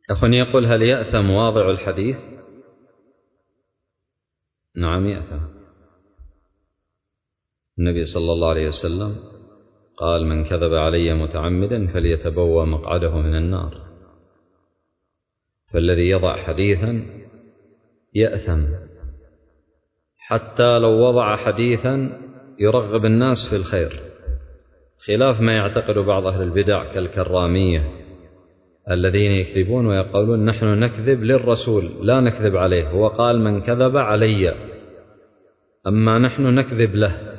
أخونا يقول: هل يأثم واضع الحديث؟ نعم يأثم. النبي صلى الله عليه وسلم قال: من كذب علي متعمدا فليتبوأ مقعده من النار. فالذي يضع حديثا يأثم، حتى لو وضع حديثا يرغب الناس في الخير، خلاف ما يعتقد بعض أهل البدع كالكرامية الذين يكذبون ويقولون: نحن نكذب للرسول لا نكذب عليه، هو قال: من كذب علي، أما نحن نكذب له،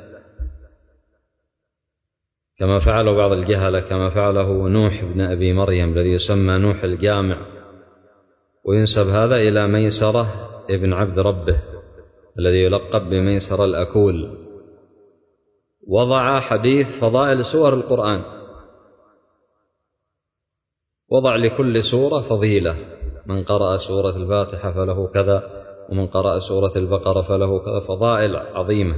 كما فعل بعض الجهلة، كما فعله نوح بن أبي مريم الذي يسمى نوح الجامع، وينسب هذا إلى ميسرة ابن عبد ربه الذي يلقب بميسر الأكول. وضع حديث فضائل سور القرآن، وضع لكل سورة فضيلة: من قرأ سورة الفاتحة فله كذا، ومن قرأ سورة البقرة فله كذا، فضائل عظيمة.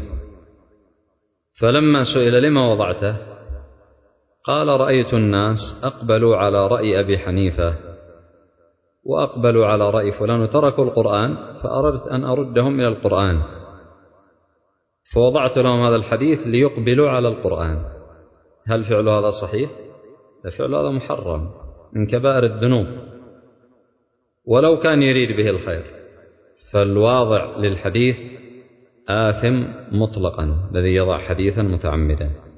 فلما سئل: لما وضعته؟ قال: رأيت الناس أقبلوا على رأي أبي حنيفة وأقبلوا على رأي فلان وتركوا القرآن، فأردت أن أردهم إلى القرآن، فوضعت لهم هذا الحديث ليقبلوا على القرآن. هل فعل هذا صحيح؟ فعل هذا محرم من كبائر الذنوب، ولو كان يريد به الخير. فالواضع للحديث آثم مطلقا، الذي يضع حديثا متعمدا.